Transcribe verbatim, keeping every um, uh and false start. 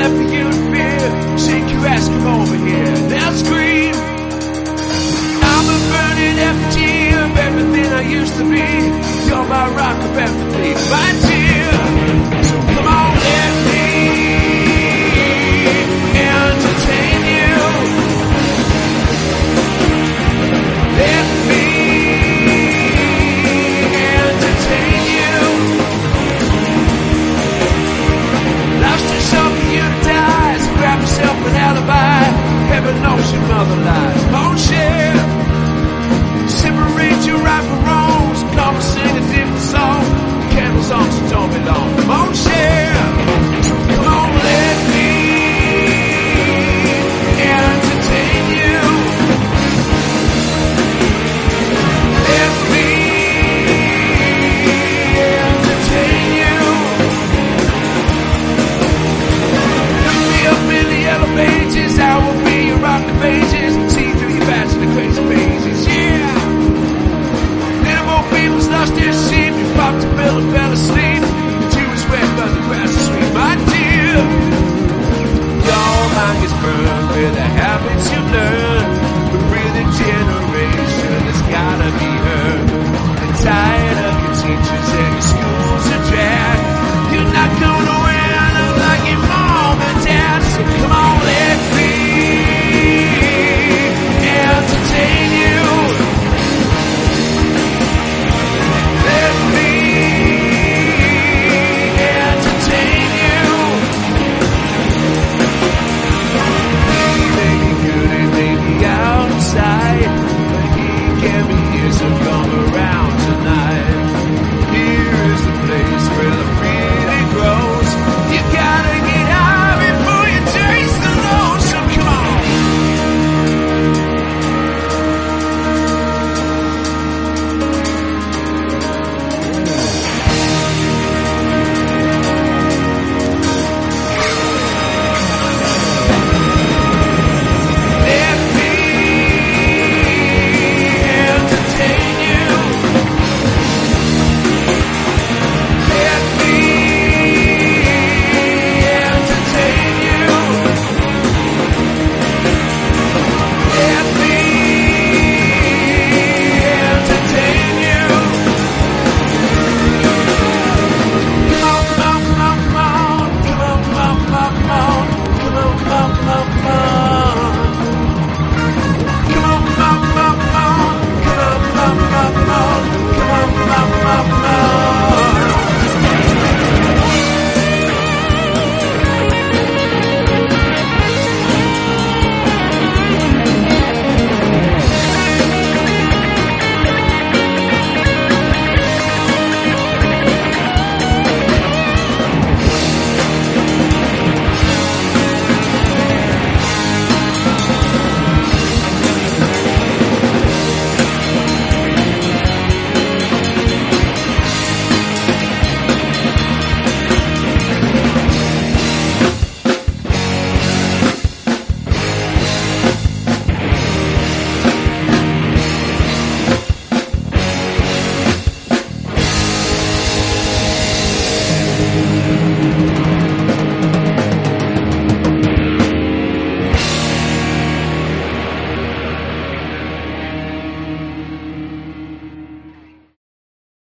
left for you to fear. Seek you, ask him over here. Now scream. I'm a burning effigy of everything I used to be. You're my rock of empathy, my dear. So come on, let me entertain you. Let me entertain you. Lost yourself and you to die, so grab yourself an alibi. Heaven knows your mother lies. Won't share. Separate your right from wrongs. Come and sing a different song. Candles on, so don't be long. Won't share.